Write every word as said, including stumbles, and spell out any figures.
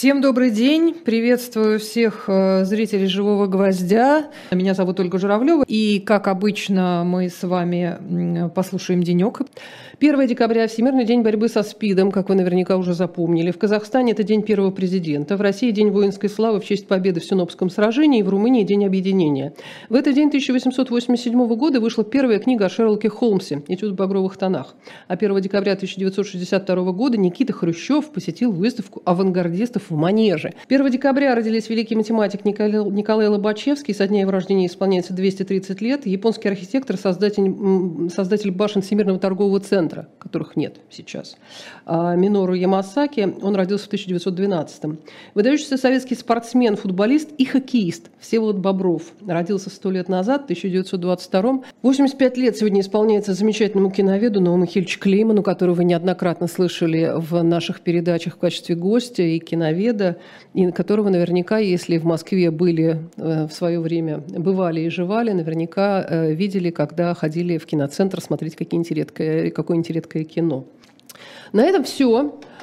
Всем добрый день. Приветствую всех зрителей «Живого гвоздя». Меня зовут Ольга Журавлева. И, как обычно, мы с вами послушаем денек. первое декабря – Всемирный день борьбы со СПИДом, как вы наверняка уже запомнили. В Казахстане это день первого президента. В России – день воинской славы в честь победы в Синопском сражении. И в Румынии – день объединения. В этот день тысяча восемьсот восемьдесят седьмого года вышла первая книга о Шерлоке Холмсе «Этюд в багровых тонах». А первого декабря тысяча девятьсот шестьдесят второго года Никита Хрущев посетил выставку авангардистов в Манеже. первого декабря родились великий математик Николай, Николай Лобачевский. Со дня его рождения исполняется двести тридцать лет. Японский архитектор, создатель, создатель башен Всемирного торгового центра, которых нет сейчас. А Минору Ямасаки, он родился в тысяча девятьсот двенадцатом. Выдающийся советский спортсмен, футболист и хоккеист Всеволод Бобров. Родился сто лет назад, в тысяча девятьсот двадцать втором. восемьдесят пять лет сегодня исполняется замечательному киноведу Науму Михайловичу Клейману, которого вы неоднократно слышали в наших передачах в качестве гостя и киноведа, и которого наверняка, если в Москве были в свое время, бывали и жевали, наверняка видели, когда ходили в киноцентр смотреть какое-нибудь редкое, какое-нибудь редкое кино. На этом все.